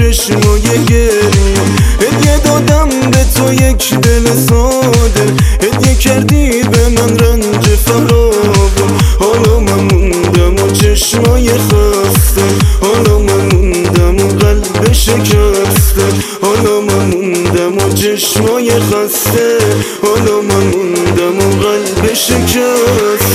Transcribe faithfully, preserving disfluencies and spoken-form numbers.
چشمای گریه. هدیه دادم به تو یک دل ساده، هدیه کردی به من رنج فراق. حالا من موندم و چشمای خسته، حالا من موندم و قلب شکسته. حالا من موندم و چشمای خسته، حالا من موندم و قلب شکسته.